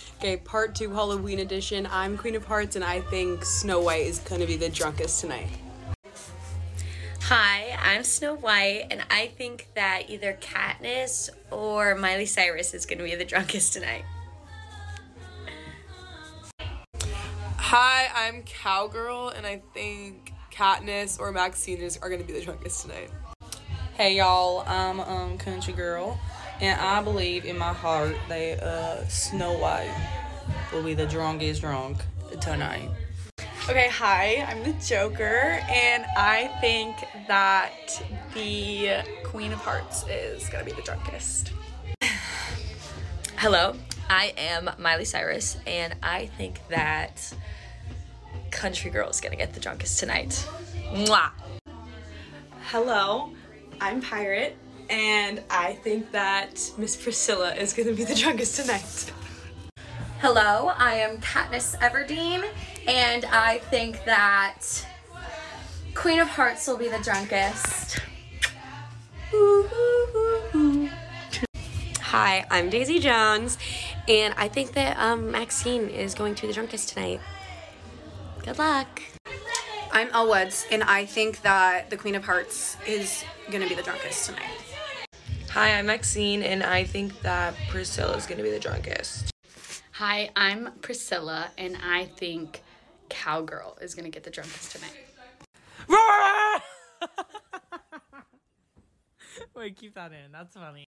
Okay, part 2 Halloween edition. I'm Queen of Hearts and I think Snow White is gonna be the drunkest tonight. Hi, I'm Snow White, and I think that either Katniss or Miley Cyrus is going to be the drunkest tonight. Hi, I'm Cowgirl, and I think Katniss or Maxine are going to be the drunkest tonight. Hey y'all, I'm Country Girl, and I believe in my heart that Snow White will be the drunkest drunk tonight. Okay, hi, I'm the Joker, and I think that the Queen of Hearts is gonna be the drunkest. Hello, I am Miley Cyrus, and I think that Country Girl is going to get the drunkest tonight. Mwah! Hello, I'm Pirate, and I think that Miss Priscilla is gonna be the drunkest tonight. Hello, I am Katniss Everdeen, and I think that Queen of Hearts will be the drunkest. Hi, I'm Daisy Jones, and I think that Maxine is going to be the drunkest tonight. Good luck. I'm Elle Woods, and I think that the Queen of Hearts is gonna be the drunkest tonight. Hi, I'm Maxine, and I think that Priscilla is going to be the drunkest. Hi, I'm Priscilla, and I think Cowgirl is gonna get the drunkest tonight. Wait, keep that in. That's funny.